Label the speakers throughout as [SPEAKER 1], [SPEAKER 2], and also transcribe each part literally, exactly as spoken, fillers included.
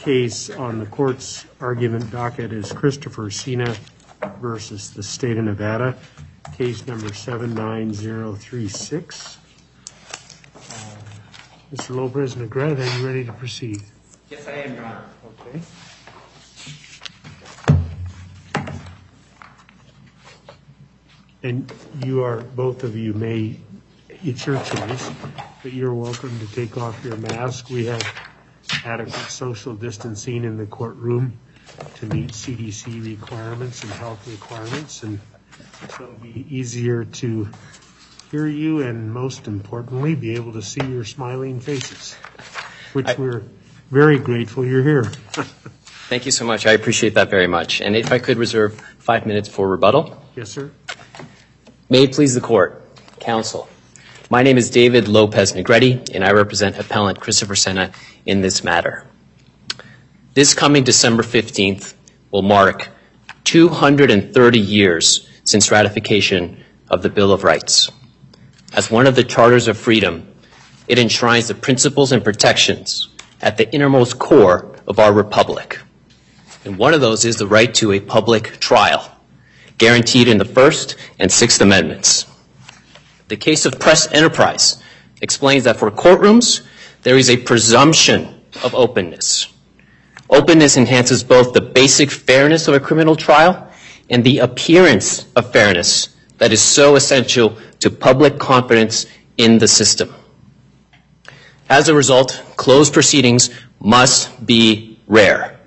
[SPEAKER 1] case on the court's argument docket is Christopher Sena versus the State of Nevada, case number seven nine zero three six. Uh, Mister Lopez-Negrete, are you ready to proceed?
[SPEAKER 2] Yes, I am, Your Honor.
[SPEAKER 1] Okay. And you are, both of you may, it's your choice, but you're welcome to take off your mask. We have adequate social distancing in the courtroom to meet C D C requirements and health requirements, and so it'll be easier to hear you and, most importantly, be able to see your smiling faces, which I, we're very grateful you're here.
[SPEAKER 2] Thank you so much. I appreciate that very much. And if I could reserve five minutes for rebuttal.
[SPEAKER 1] Yes, sir.
[SPEAKER 2] May it please the court, counsel. My name is David Lopez-Negrete, and I represent appellant Christopher Sena in this matter. This coming December fifteenth will mark two hundred thirty years since ratification of the Bill of Rights. As one of the charters of freedom, it enshrines the principles and protections at the innermost core of our republic. And one of those is the right to a public trial, guaranteed in the First and Sixth Amendments. The case of Press Enterprise explains that for courtrooms, there is a presumption of openness. Openness enhances both the basic fairness of a criminal trial and the appearance of fairness that is so essential to public confidence in the system. As a result, closed proceedings must be rare.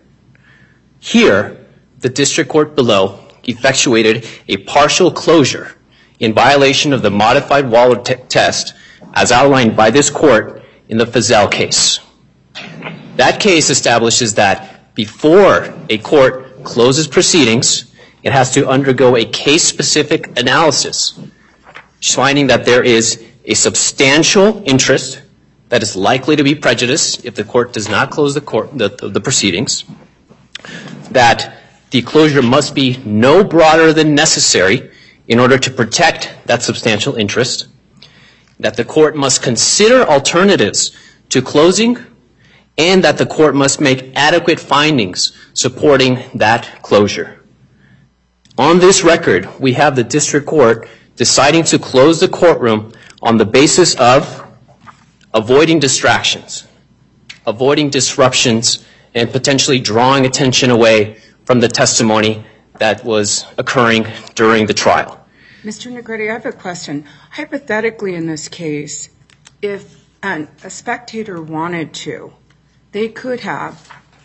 [SPEAKER 2] Here, the district court below effectuated a partial closure in violation of the modified Waller t- test as outlined by this court in the Feazell case. That case establishes that before a court closes proceedings, it has to undergo a case-specific analysis, finding that there is a substantial interest that is likely to be prejudiced if the court does not close the, court, the, the, the proceedings, that the closure must be no broader than necessary in order to protect that substantial interest, that the court must consider alternatives to closing, and that the court must make adequate findings supporting that closure. On this record, we have the district court deciding to close the courtroom on the basis of avoiding distractions, avoiding disruptions, and potentially drawing attention away from the testimony that was occurring during the trial.
[SPEAKER 3] Mister Negrete, I have a question. Hypothetically, in this case, if an, a spectator wanted to, they could have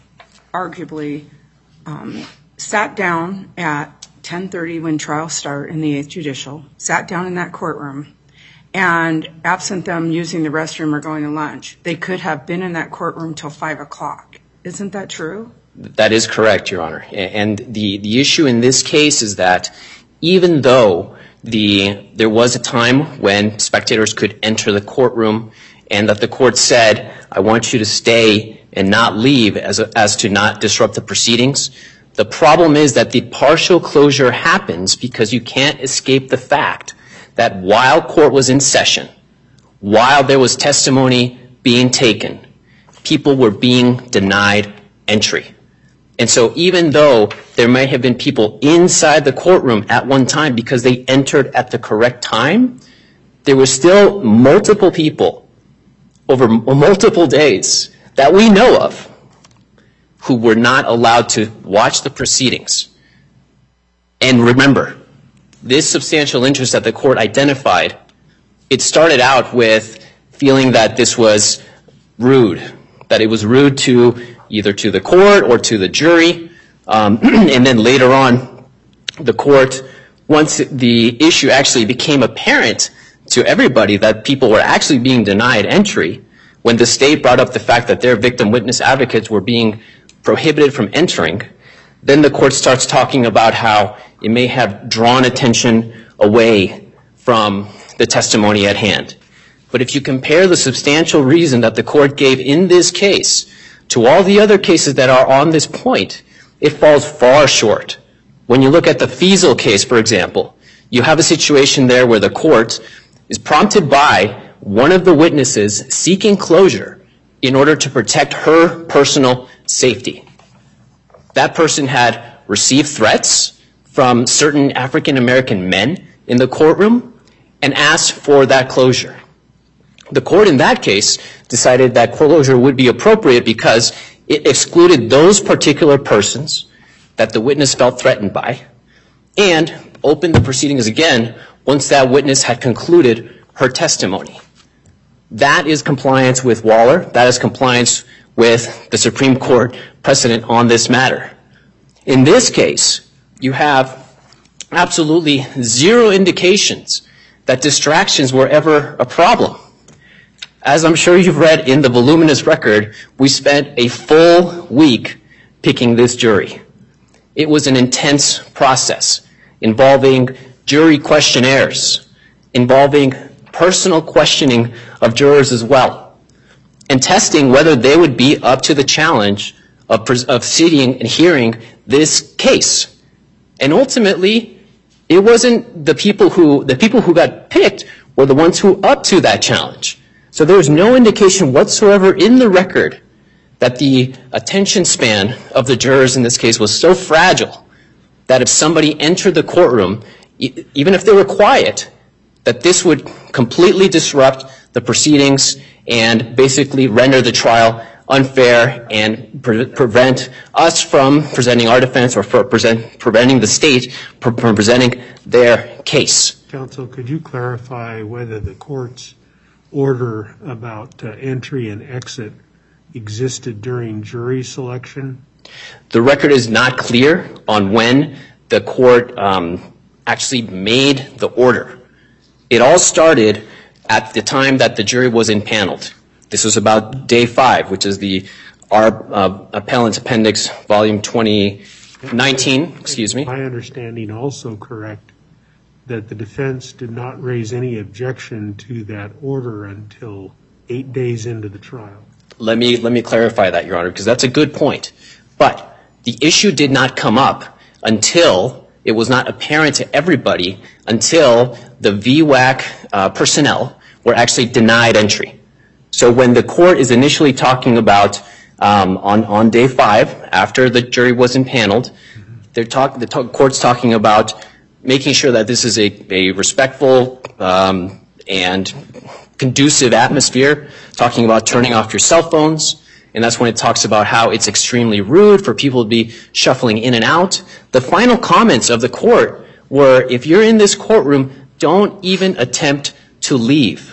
[SPEAKER 3] arguably um, sat down at ten thirty when trials start in the eighth Judicial, sat down in that courtroom, and absent them using the restroom or going to lunch, they could have been in that courtroom till five o'clock. Isn't that true?
[SPEAKER 2] That is correct, Your Honor. And the, the issue in this case is that even though the there was a time when spectators could enter the courtroom and that the court said, I want you to stay and not leave as, a, as to not disrupt the proceedings, the problem is that the partial closure happens because you can't escape the fact that while court was in session, while there was testimony being taken, people were being denied entry. And so even though there may have been people inside the courtroom at one time because they entered at the correct time, there were still multiple people over multiple days that we know of who were not allowed to watch the proceedings. And remember, this substantial interest that the court identified, it started out with feeling that this was rude, that it was rude to either to the court or to the jury. Um, and then later on, the court, once the issue actually became apparent to everybody that people were actually being denied entry, when the state brought up the fact that their victim witness advocates were being prohibited from entering, then the court starts talking about how it may have drawn attention away from the testimony at hand. But if you compare the substantial reason that the court gave in this case to all the other cases that are on this point, it falls far short. When you look at the Feazell case, for example, you have a situation there where the court is prompted by one of the witnesses seeking closure in order to protect her personal safety. That person had received threats from certain African American men in the courtroom and asked for that closure. The court in that case decided that closure would be appropriate because it excluded those particular persons that the witness felt threatened by and opened the proceedings again once that witness had concluded her testimony. That is compliance with Waller. That is compliance with the Supreme Court precedent on this matter. In this case, you have absolutely zero indications that distractions were ever a problem. As I'm sure you've read in the voluminous record, we spent a full week picking this jury. It was an intense process involving jury questionnaires, involving personal questioning of jurors as well, and testing whether they would be up to the challenge of, of sitting and hearing this case. And ultimately, it wasn't the people who, the people who got picked were the ones who up to that challenge. So there was no indication whatsoever in the record that the attention span of the jurors in this case was so fragile that if somebody entered the courtroom, e- even if they were quiet, that this would completely disrupt the proceedings and basically render the trial unfair and pre- prevent us from presenting our defense or for present, preventing the state from presenting their case.
[SPEAKER 1] Counsel, could you clarify whether the court's order about uh, entry and exit existed during jury selection?
[SPEAKER 2] The record is not clear on when the court um, actually made the order. It all started at the time that the jury was impaneled. This was about day five, which is the our uh, appellant appendix, volume twenty nineteen. Excuse me.
[SPEAKER 1] My understanding also correct that the defense did not raise any objection to that order until eight days into the trial.
[SPEAKER 2] Let me let me clarify that, Your Honor, because that's a good point. But the issue did not come up until it was not apparent to everybody until the V WAC uh, personnel were actually denied entry. So when the court is initially talking about um, on on day five, after the jury was impaneled, mm-hmm. they're talk the talk, court's talking about making sure that this is a, a respectful um, and conducive atmosphere, talking about turning off your cell phones, and that's when it talks about how it's extremely rude for people to be shuffling in and out. The final comments of the court were, if you're in this courtroom, don't even attempt to leave.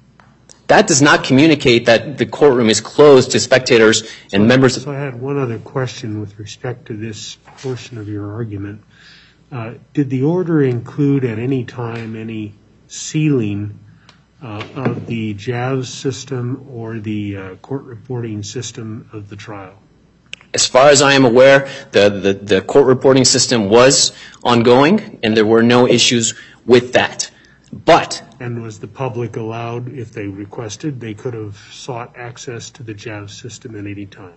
[SPEAKER 2] That does not communicate that the courtroom is closed to spectators and
[SPEAKER 1] so,
[SPEAKER 2] members.
[SPEAKER 1] So I had one other question with respect to this portion of your argument. Uh, did the order include at any time any sealing uh, of the J A V S system or the uh, court reporting system of the trial?
[SPEAKER 2] As far as I am aware, the, the, the court reporting system was ongoing, and there were no issues with that. But
[SPEAKER 1] and was the public allowed, if they requested, they could have sought access to the J A V S system at any time?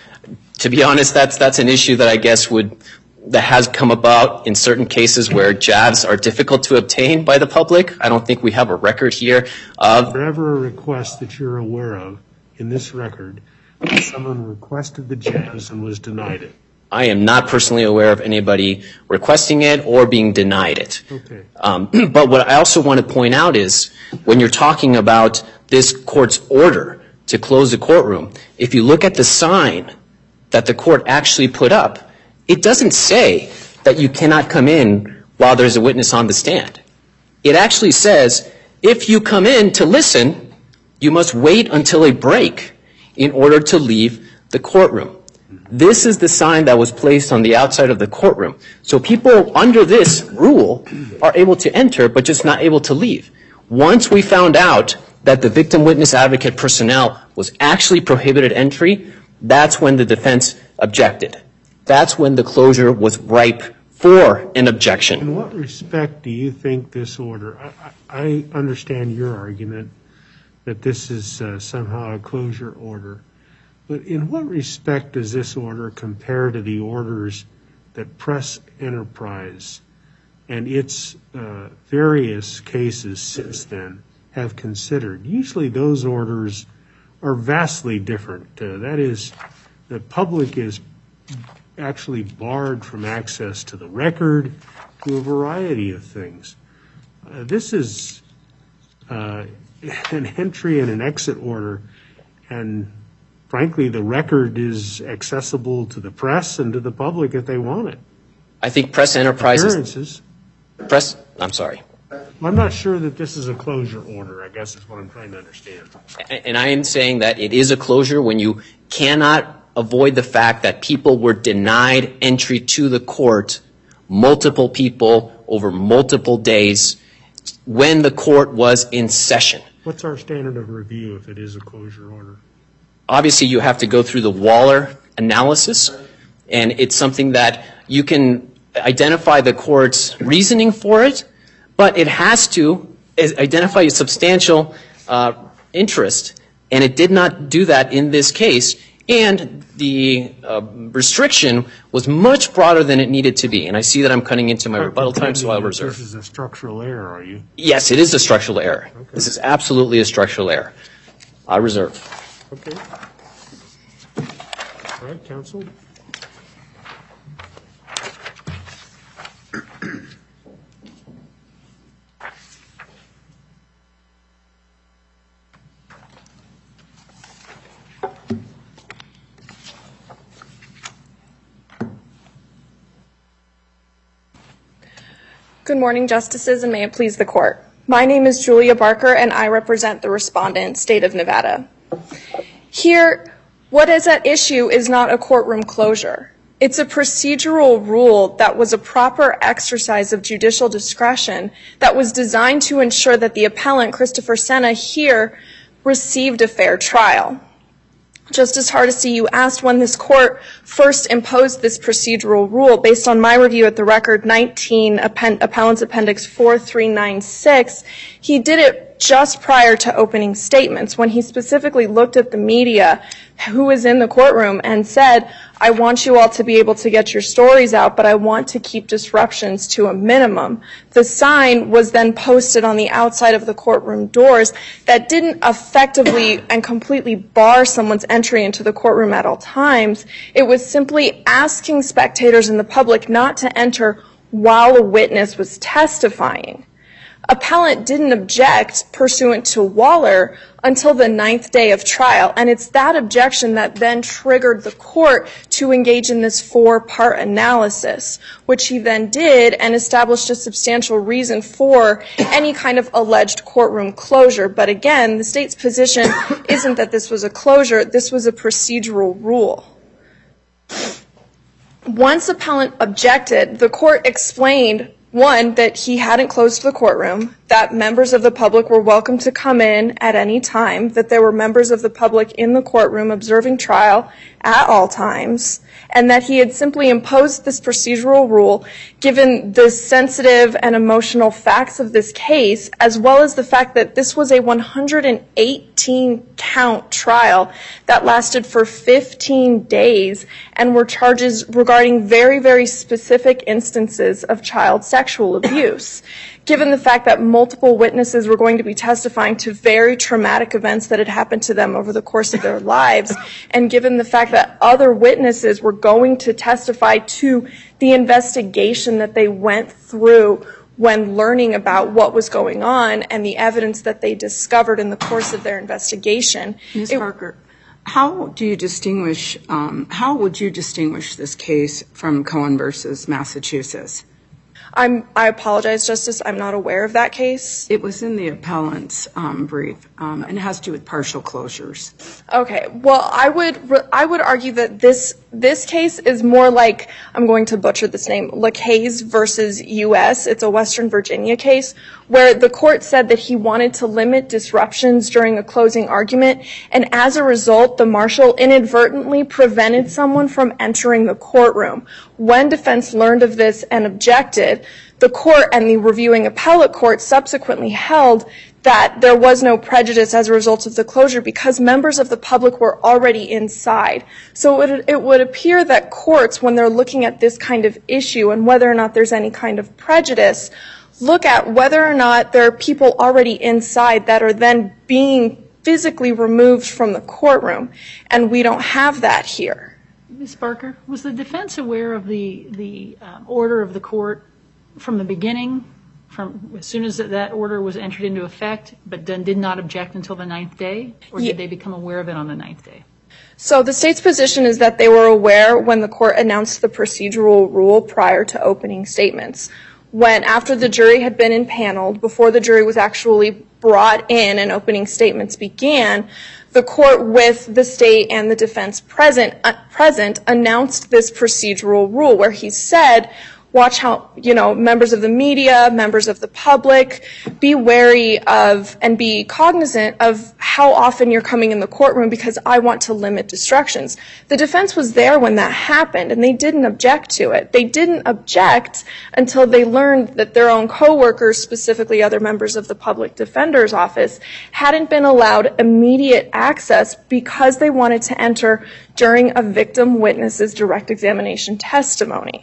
[SPEAKER 2] To be honest, that's that's an issue that I guess would that has come about in certain cases where J A V S are difficult to obtain by the public. I don't think we have a record here of.
[SPEAKER 1] Whatever a request that you're aware of in this record, someone requested the J A V S and was denied it.
[SPEAKER 2] I am not personally aware of anybody requesting it or being denied it.
[SPEAKER 1] Okay.
[SPEAKER 2] Um, but what I also want to point out is when you're talking about this court's order to close the courtroom, if you look at the sign that the court actually put up, it doesn't say that you cannot come in while there's a witness on the stand. It actually says, if you come in to listen, you must wait until a break in order to leave the courtroom. This is the sign that was placed on the outside of the courtroom. So people under this rule are able to enter, but just not able to leave. Once we found out that the victim witness advocate personnel was actually prohibited entry, that's when the defense objected. That's when the closure was ripe for an objection.
[SPEAKER 1] In what respect do you think this order, I, I understand your argument that this is uh, somehow a closure order, but in what respect does this order compare to the orders that Press Enterprise and its uh, various cases since then have considered? Usually those orders are vastly different. Uh, that is, the public is actually barred from access to the record, to a variety of things. Uh, this is uh, an entry and an exit order, and frankly, the record is accessible to the press and to the public if they want it.
[SPEAKER 2] I think Press Enterprises.
[SPEAKER 1] Appearances.
[SPEAKER 2] Press. I'm sorry.
[SPEAKER 1] I'm not sure that this is a closure order, I guess is what I'm trying to understand.
[SPEAKER 2] And I am saying that it is a closure when you cannot avoid the fact that people were denied entry to the court, multiple people over multiple days, when the court was in session.
[SPEAKER 1] What's our standard of review if it is a closure order?
[SPEAKER 2] Obviously, you have to go through the Waller analysis, and it's something that you can identify the court's reasoning for it, but it has to identify a substantial uh, interest, and it did not do that in this case. And the uh, restriction was much broader than it needed to be. And I see that I'm cutting into my rebuttal time, so I'll reserve.
[SPEAKER 1] This is a structural error, are you?
[SPEAKER 2] Yes, it is a structural error.
[SPEAKER 1] Okay.
[SPEAKER 2] This is absolutely a structural error. I reserve.
[SPEAKER 1] Okay. All right, counsel.
[SPEAKER 4] Good morning, Justices, and may it please the Court. My name is Julia Barker, and I represent the respondent, State of Nevada. Here, what is at issue is not a courtroom closure. It's a procedural rule that was a proper exercise of judicial discretion that was designed to ensure that the appellant, Christopher Sena, here received a fair trial. Justice Hardesty, you asked when this court first imposed this procedural rule. Based on my review at the record nineteen, Append- Appellant's Appendix four three nine six, he did it just prior to opening statements when he specifically looked at the media who was in the courtroom and said, I want you all to be able to get your stories out, but I want to keep disruptions to a minimum. The sign was then posted on the outside of the courtroom doors that didn't effectively and completely bar someone's entry into the courtroom at all times. It was simply asking spectators and the public not to enter while a witness was testifying. Appellant didn't object pursuant to Waller until the ninth day of trial, and it's that objection that then triggered the court to engage in this four-part analysis, which he then did and established a substantial reason for any kind of alleged courtroom closure. But again, the state's position isn't that this was a closure, this was a procedural rule. Once appellant objected, the court explained one, that he hadn't closed the courtroom, that members of the public were welcome to come in at any time, that there were members of the public in the courtroom observing trial at all times, and that he had simply imposed this procedural rule given the sensitive and emotional facts of this case, as well as the fact that this was a one hundred eighteen count trial that lasted for fifteen days and were charges regarding very, very specific instances of child sexual abuse. Given the fact that multiple witnesses were going to be testifying to very traumatic events that had happened to them over the course of their lives, and given the fact that other witnesses were going to testify to the investigation that they went through when learning about what was going on and the evidence that they discovered in the course of their investigation.
[SPEAKER 3] Miz
[SPEAKER 4] It,
[SPEAKER 3] Parker, how do you distinguish, um, how would you distinguish this case from Cohen versus Massachusetts?
[SPEAKER 4] I'm, I apologize, Justice, I'm not aware of that case.
[SPEAKER 3] It was in the appellant's um, brief, um, and it has to do with partial closures.
[SPEAKER 4] Okay, well, I would I would argue that this this case is more like, I'm going to butcher this name, Lacaze versus U S It's a Western Virginia case where the court said that he wanted to limit disruptions during a closing argument, and as a result, the marshal inadvertently prevented someone from entering the courtroom. When defense learned of this and objected, the court and the reviewing appellate court subsequently held that there was no prejudice as a result of the closure because members of the public were already inside. So it would, it would appear that courts, when they're looking at this kind of issue and whether or not there's any kind of prejudice, look at whether or not there are people already inside that are then being physically removed from the courtroom. And we don't have that here.
[SPEAKER 5] Miz Barker, was the defense aware of the, the um, order of the court from the beginning, from as soon as that order was entered into effect, but then did not object until the ninth day? Or
[SPEAKER 4] Ye-
[SPEAKER 5] did they become aware of it on the ninth day?
[SPEAKER 4] So the state's position is that they were aware when the court announced the procedural rule prior to opening statements. When, after the jury had been impaneled, before the jury was actually brought in and opening statements began, the court, with the state and the defense present, uh, present announced this procedural rule where he said, watch how, you know, members of the media, members of the public, be wary of and be cognizant of how often you're coming in the courtroom because I want to limit distractions. The defense was there when that happened, and they didn't object to it. They didn't object until they learned that their own coworkers, specifically other members of the public defender's office, hadn't been allowed immediate access because they wanted to enter during a victim witness's direct examination testimony.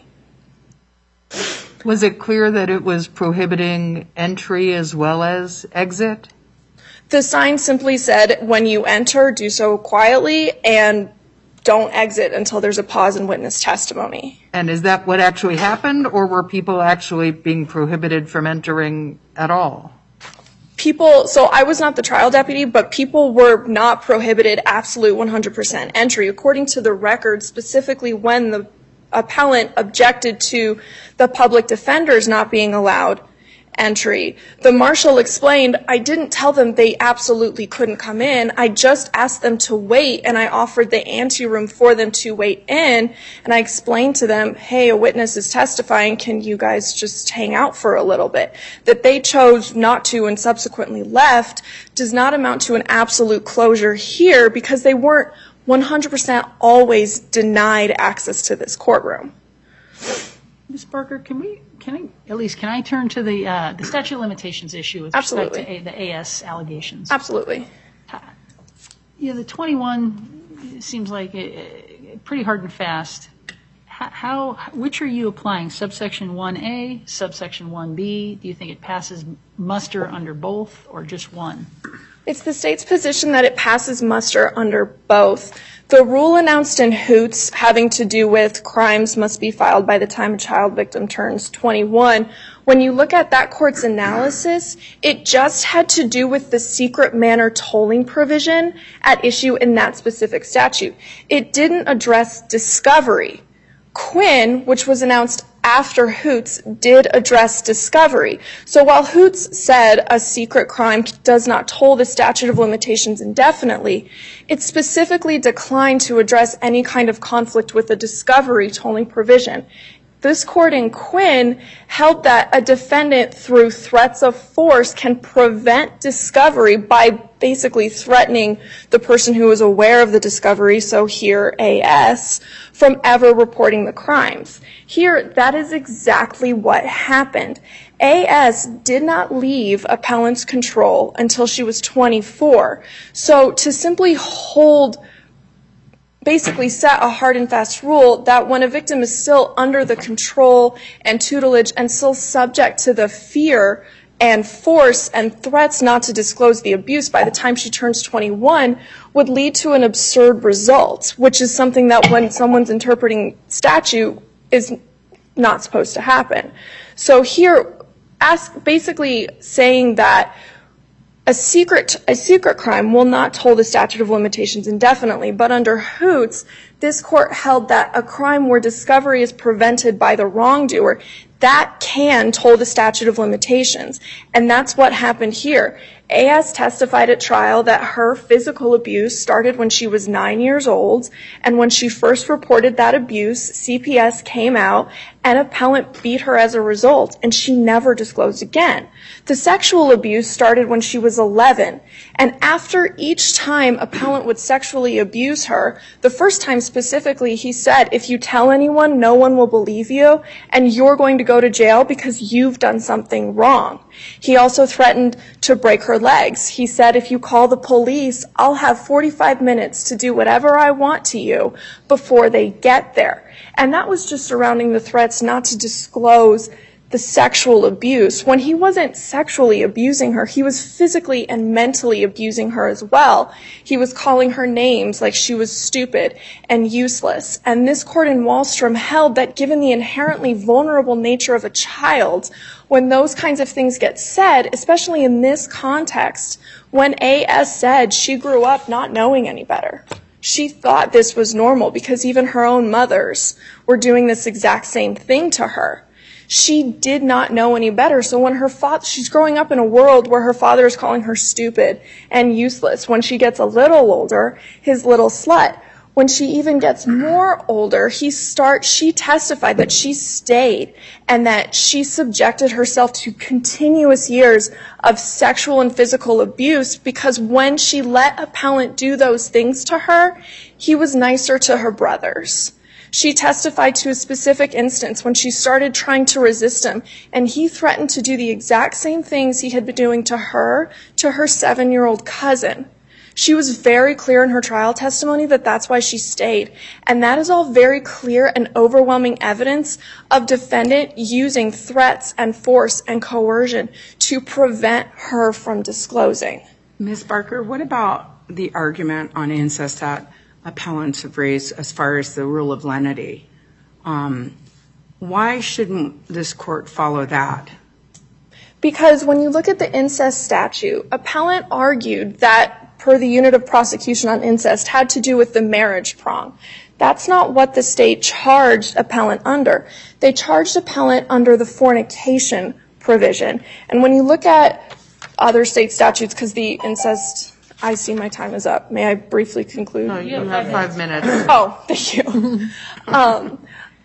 [SPEAKER 6] Was it clear that it was prohibiting entry as well as exit?
[SPEAKER 4] The sign simply said, when you enter, do so quietly and don't exit until there's a pause in witness testimony.
[SPEAKER 6] And is that what actually happened, or were people actually being prohibited from entering at all?
[SPEAKER 4] People, so I was not the trial deputy, but people were not prohibited absolute one hundred percent entry. According to the record, specifically when the appellant objected to the public defenders not being allowed entry, the marshal explained, I didn't tell them they absolutely couldn't come in. I just asked them to wait, and I offered the anteroom for them to wait in, and I explained to them, hey, a witness is testifying, can you guys just hang out for a little bit? That they chose not to and subsequently left does not amount to an absolute closure here because they weren't one hundred percent always denied access to this courtroom.
[SPEAKER 5] Miz Barker, can we, can I, at least, can I turn to the uh, the statute of limitations issue with
[SPEAKER 4] Absolutely.
[SPEAKER 5] respect to A, the A S allegations?
[SPEAKER 4] Absolutely.
[SPEAKER 5] Yeah, the twenty-one seems like uh, pretty hard and fast. How, how, which are you applying? Subsection one A, subsection one B? Do you think it passes muster under both or just one?
[SPEAKER 4] It's the state's position that it passes muster under both. The rule announced in Hoots having to do with crimes must be filed by the time a child victim turns twenty-one, when you look at that court's analysis, it just had to do with the secret manner tolling provision at issue in that specific statute. It didn't address discovery. Quinn, which was announced after Hoots, did address discovery. So while Hoots said a secret crime does not toll the statute of limitations indefinitely, it specifically declined to address any kind of conflict with the discovery tolling provision. This court in Quinn held that a defendant, through threats of force, can prevent discovery by basically threatening the person who is aware of the discovery, so here A S, from ever reporting the crimes. Here, that is exactly what happened. A S did not leave appellant's control until she was twenty-four. So to simply hold basically set a hard and fast rule that when a victim is still under the control and tutelage and still subject to the fear and force and threats not to disclose the abuse by the time she turns twenty-one would lead to an absurd result, which is something that when someone's interpreting statute is not supposed to happen. So here, ask, basically saying that A secret, a secret crime will not toll the statute of limitations indefinitely, but under Hoots, this court held that a crime where discovery is prevented by the wrongdoer, that can toll the statute of limitations. And that's what happened here. A S testified at trial that her physical abuse started when she was nine years old, and when she first reported that abuse, C P S came out and appellant beat her as a result, and she never disclosed again. The sexual abuse started when she was eleven, and after each time appellant would sexually abuse her, the first time specifically he said, if you tell anyone, no one will believe you, and you're going to go to jail because you've done something wrong. He also threatened to break her legs. He said, if you call the police, I'll have forty-five minutes to do whatever I want to you before they get there. And that was just surrounding the threats not to disclose the sexual abuse, when he wasn't sexually abusing her, he was physically and mentally abusing her as well. He was calling her names like she was stupid and useless. And this court in Wallstrom held that given the inherently vulnerable nature of a child, when those kinds of things get said, especially in this context, when A S said she grew up not knowing any better, she thought this was normal because even her own mothers were doing this exact same thing to her. She did not know any better. So when her father, she's growing up in a world where her father is calling her stupid and useless. When she gets a little older, his little slut. When she even gets more older, he starts, she testified that she stayed and that she subjected herself to continuous years of sexual and physical abuse because when she let Appellant do those things to her, he was nicer to her brothers. She testified to a specific instance when she started trying to resist him, and he threatened to do the exact same things he had been doing to her, to her seven-year-old cousin. She was very clear in her trial testimony that that's why she stayed, and that is all very clear and overwhelming evidence of defendant using threats and force and coercion to prevent her from disclosing.
[SPEAKER 3] Miz Barker, what about the argument on incest that appellants have raised as far as the rule of lenity? Um, why shouldn't this court follow that?
[SPEAKER 4] Because when you look at the incest statute, appellant argued that per the unit of prosecution on incest had to do with the marriage prong. That's not what the state charged appellant under. They charged appellant under the fornication provision. And when you look at other state statutes, because the incest, I see my time is up. May I briefly conclude?
[SPEAKER 6] No, you have five minutes.
[SPEAKER 4] Oh, thank you. um,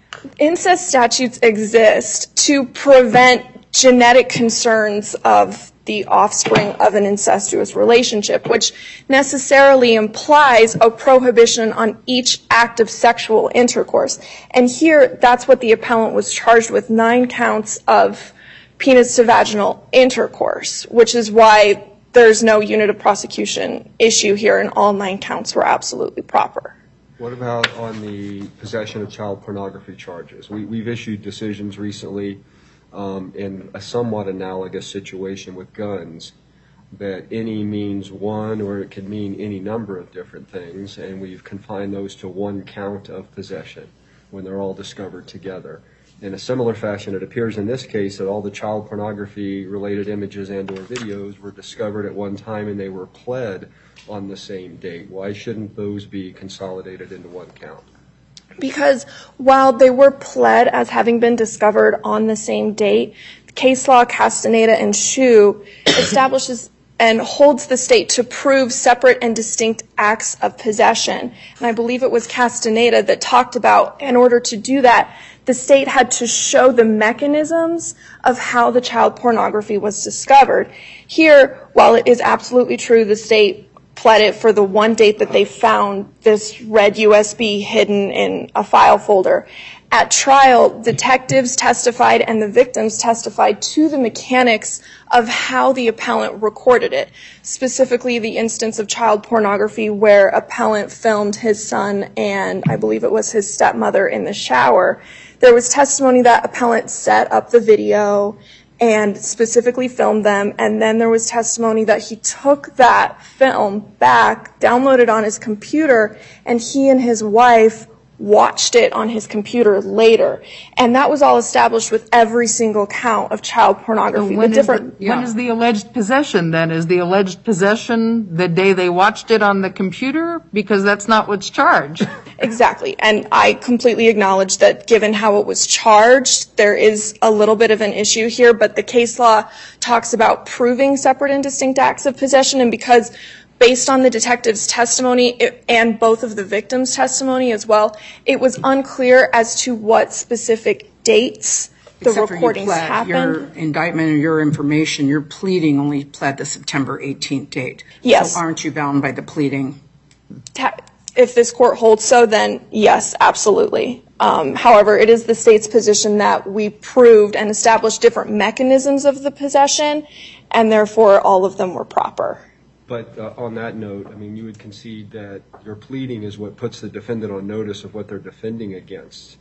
[SPEAKER 4] incest statutes exist to prevent genetic concerns of the offspring of an incestuous relationship, which necessarily implies a prohibition on each act of sexual intercourse. And here, that's what the appellant was charged with, nine counts of penis to vaginal intercourse, which is why there's no unit of prosecution issue here, and all nine counts were absolutely proper.
[SPEAKER 7] What about on the possession of child pornography charges? We, we've issued decisions recently um, in a somewhat analogous situation with guns, that any means one, or it could mean any number of different things, and we've confined those to one count of possession when they're all discovered together. In a similar fashion, it appears in this case that all the child pornography-related images and or videos were discovered at one time and they were pled on the same date. Why shouldn't those be consolidated into one count?
[SPEAKER 4] Because while they were pled as having been discovered on the same date, case law Castaneda and Shu establishes and holds the state to prove separate and distinct acts of possession. And I believe it was Castaneda that talked about, in order to do that, the state had to show the mechanisms of how the child pornography was discovered. Here, while it is absolutely true the state pled it for the one date that they found this red U S B hidden in a file folder, at trial, detectives testified and the victims testified to the mechanics of how the appellant recorded it, specifically the instance of child pornography where appellant filmed his son and I believe it was his stepmother in the shower. There was testimony that appellant set up the video and specifically filmed them, and then there was testimony that he took that film back, downloaded on his computer, and he and his wife watched it on his computer later. And that was all established with every single count of child pornography.
[SPEAKER 6] So when,
[SPEAKER 4] the different,
[SPEAKER 6] is the, yeah. when is the alleged possession then? Is the alleged possession the day they watched it on the computer? Because that's not what's charged.
[SPEAKER 4] Exactly. And I completely acknowledge that given how it was charged, there is a little bit of an issue here, but the case law talks about proving separate and distinct acts of possession, and because based on the detective's testimony and both of the victims' testimony as well, it was unclear as to what specific dates the
[SPEAKER 3] Except
[SPEAKER 4] recordings
[SPEAKER 3] for you pled,
[SPEAKER 4] happened.
[SPEAKER 3] your indictment or your information, your pleading only pled the September eighteenth date.
[SPEAKER 4] Yes.
[SPEAKER 3] So aren't you bound by the pleading?
[SPEAKER 4] Ta- If this court holds so, then yes, absolutely. Um, however, it is the state's position that we proved and established different mechanisms of the possession, and therefore all of them were proper.
[SPEAKER 7] But uh, on that note, I mean, you would concede that your pleading is what puts the defendant on notice of what they're defending against.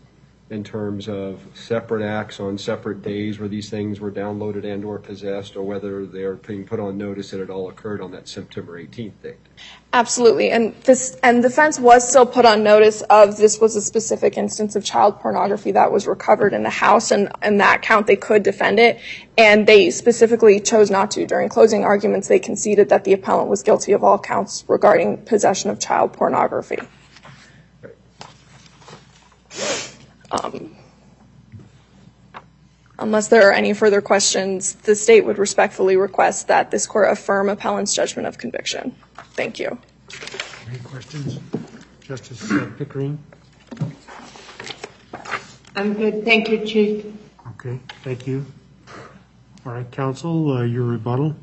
[SPEAKER 7] in terms of separate acts on separate days where these things were downloaded and or possessed, or whether they're being put on notice that it all occurred on that September eighteenth date?
[SPEAKER 4] Absolutely, and this and the defense was still put on notice of this was a specific instance of child pornography that was recovered in the house, and in that count they could defend it, and they specifically chose not to. During closing arguments, they conceded that the appellant was guilty of all counts regarding possession of child pornography. Um, unless there are any further questions, the state would respectfully request that this court affirm appellant's judgment of conviction. Thank you.
[SPEAKER 1] Any questions? Justice uh, Pickering?
[SPEAKER 8] I'm good. Thank you, Chief.
[SPEAKER 1] Okay, thank you. All right, counsel, uh, your rebuttal.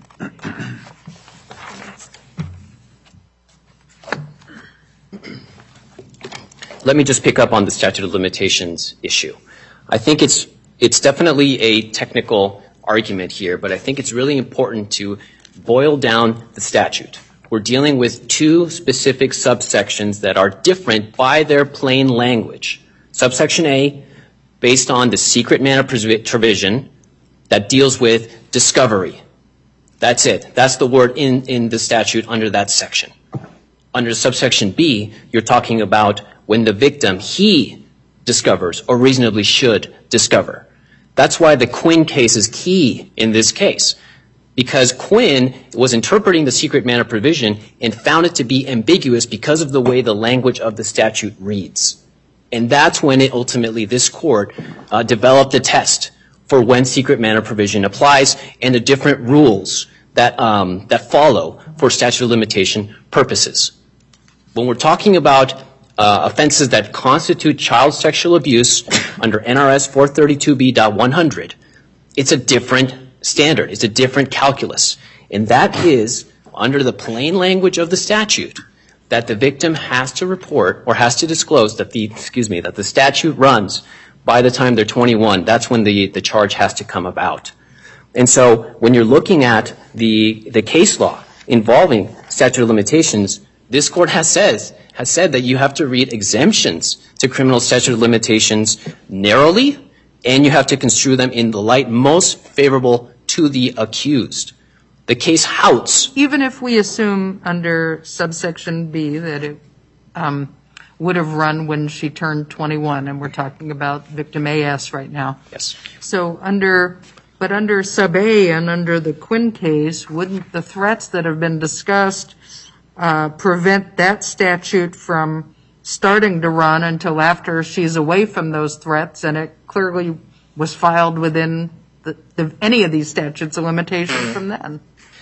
[SPEAKER 2] Let me just pick up on the statute of limitations issue. I think it's it's definitely a technical argument here, but I think it's really important to boil down the statute. We're dealing with two specific subsections that are different by their plain language. Subsection A, based on the secret manner provision that deals with discovery. That's it. That's the word in, in the statute under that section. Under subsection B, you're talking about when the victim, he discovers or reasonably should discover. That's why the Quinn case is key in this case, because Quinn was interpreting the secret manner provision and found it to be ambiguous because of the way the language of the statute reads. And that's when it ultimately, this court, uh, developed a test for when secret manner provision applies and the different rules that, um, that follow for statute of limitation purposes. When we're talking about uh, offenses that constitute child sexual abuse under N R S four thirty-two B one hundred, it's a different standard. It's a different calculus. And that is, under the plain language of the statute, that the victim has to report or has to disclose that the, excuse me, that the statute runs by the time they're twenty-one. That's when the, the charge has to come about. And so when you're looking at the, the case law involving statute of limitations, this court has says, has said that you have to read exemptions to criminal statute of limitations narrowly, and you have to construe them in the light most favorable to the accused. The case Houts.
[SPEAKER 6] Even if we assume under subsection B that it um, would have run when she turned twenty-one, and we're talking about victim A S right now.
[SPEAKER 2] Yes.
[SPEAKER 6] So under, but under sub A and under the Quinn case, wouldn't the threats that have been discussed uh, prevent that statute from starting to run until after she's away from those threats, and it clearly was filed within the, the, any of these statutes of limitation from then?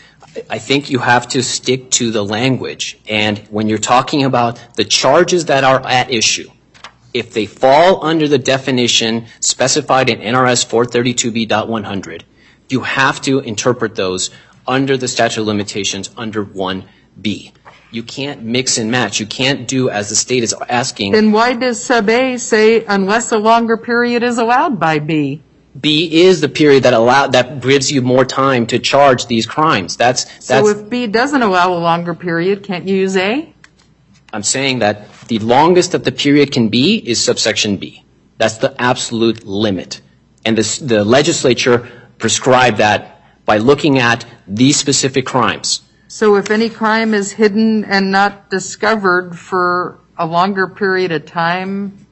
[SPEAKER 2] I think you have to stick to the language. And when you're talking about the charges that are at issue, if they fall under the definition specified in N R S four thirty-two B one hundred, you have to interpret those under the statute of limitations under one B. You can't mix and match. You can't do as the state is asking.
[SPEAKER 6] Then why does sub A say unless a longer period is allowed by B?
[SPEAKER 2] B is the period that allow that gives you more time to charge these crimes. That's that's.
[SPEAKER 6] So if B doesn't allow a longer period, can't you use A?
[SPEAKER 2] I'm saying that the longest that the period can be is subsection B. That's the absolute limit, and this, the legislature prescribed that by looking at these specific crimes.
[SPEAKER 6] So if any crime is hidden and not discovered for a longer period of time?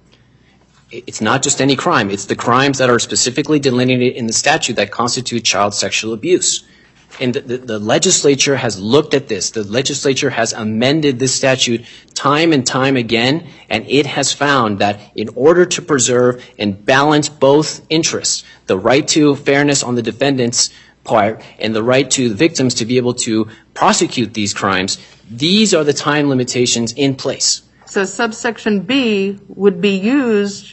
[SPEAKER 2] It's not just any crime. It's the crimes that are specifically delineated in the statute that constitute child sexual abuse. And the, the, the legislature has looked at this. The legislature has amended this statute time and time again, and it has found that in order to preserve and balance both interests, the right to fairness on the defendant's part and the right to the victims to be able to prosecute these crimes, these are the time limitations in place.
[SPEAKER 6] So subsection B would be used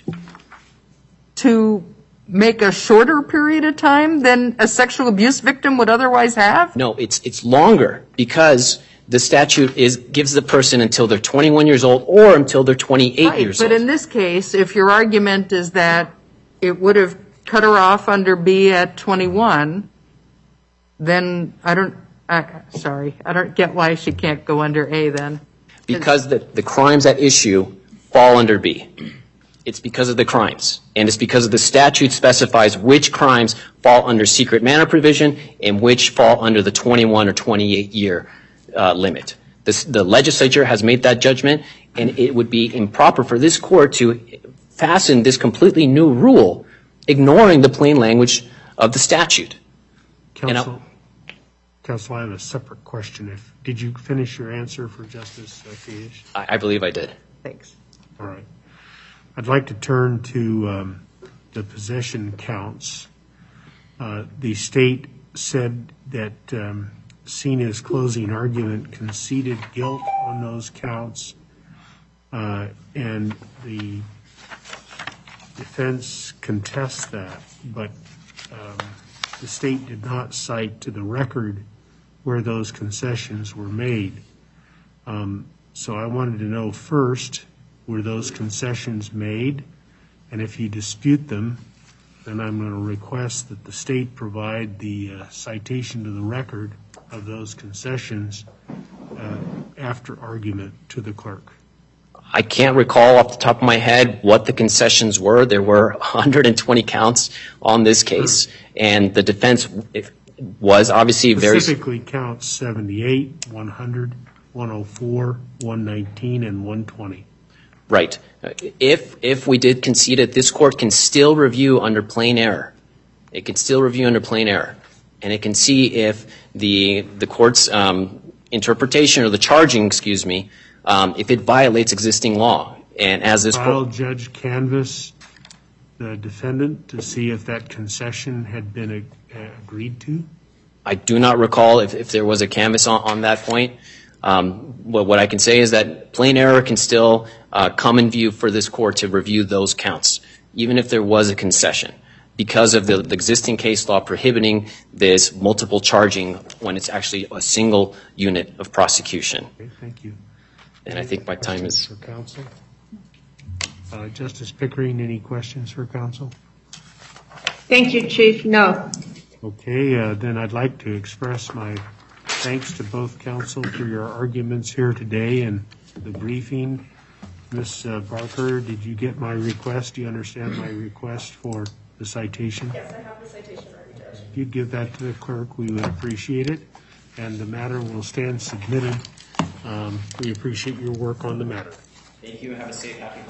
[SPEAKER 6] to make a shorter period of time than a sexual abuse victim would otherwise have?
[SPEAKER 2] No, it's it's longer because the statute is gives the person until they're twenty-one years old or until they're twenty-eight
[SPEAKER 6] right,
[SPEAKER 2] years
[SPEAKER 6] but
[SPEAKER 2] old.
[SPEAKER 6] But in this case, if your argument is that it would have cut her off under B at twenty-one, then I don't, uh, sorry, I don't get why she can't go under A then.
[SPEAKER 2] Because the, the crimes at issue fall under B. It's because of the crimes, and it's because of the statute specifies which crimes fall under secret manner provision and which fall under the twenty-one or twenty-eight year uh, limit. This, the legislature has made that judgment, and it would be improper for this court to fasten this completely new rule, ignoring the plain language of the statute.
[SPEAKER 1] Counsel, Counsel, I have a separate question. If did you finish your answer for Justice Fish?
[SPEAKER 2] I, I believe I did.
[SPEAKER 6] Thanks.
[SPEAKER 1] All right. I'd like to turn to um, the possession counts. Uh, the state said that um, Cena's closing argument conceded guilt on those counts, uh, and the defense contests that, but um, the state did not cite to the record where those concessions were made. Um, so I wanted to know first, were those concessions made? And if you dispute them, then I'm going to request that the state provide the uh, citation to the record of those concessions uh, after argument to the clerk.
[SPEAKER 2] I can't recall off the top of my head what the concessions were. There were one hundred twenty counts on this case, and the defense was obviously very...
[SPEAKER 1] Specifically counts seventy-eight, one hundred, one oh four, one nineteen, and one twenty.
[SPEAKER 2] Right. If if we did concede it, this court can still review under plain error. It can still review under plain error, and it can see if the the court's um, interpretation or the charging, excuse me, um, if it violates existing law. And as this
[SPEAKER 1] Trial
[SPEAKER 2] court,
[SPEAKER 1] judge canvass the defendant to see if that concession had been uh, agreed to.
[SPEAKER 2] I do not recall if, if there was a canvass on, on that point. Um, what, what I can say is that plain error can still uh, come in view for this court to review those counts, even if there was a concession, because of the, the existing case law prohibiting this multiple charging when it's actually a single unit of prosecution.
[SPEAKER 1] Okay, thank you.
[SPEAKER 2] And I think my time is...
[SPEAKER 1] For counsel? Uh, Justice Pickering, any questions for counsel?
[SPEAKER 8] Thank you, Chief. No.
[SPEAKER 1] Okay, uh, then I'd like to express my thanks to both counsel for your arguments here today and the briefing. Miz Uh, Barker, did you get my request? Do you understand my request for the citation?
[SPEAKER 4] Yes, I have the citation ready, Judge.
[SPEAKER 1] If you'd give that to the clerk, we would appreciate it, and the matter will stand submitted. Um, we appreciate your work on the matter.
[SPEAKER 2] Thank you. Have a safe, happy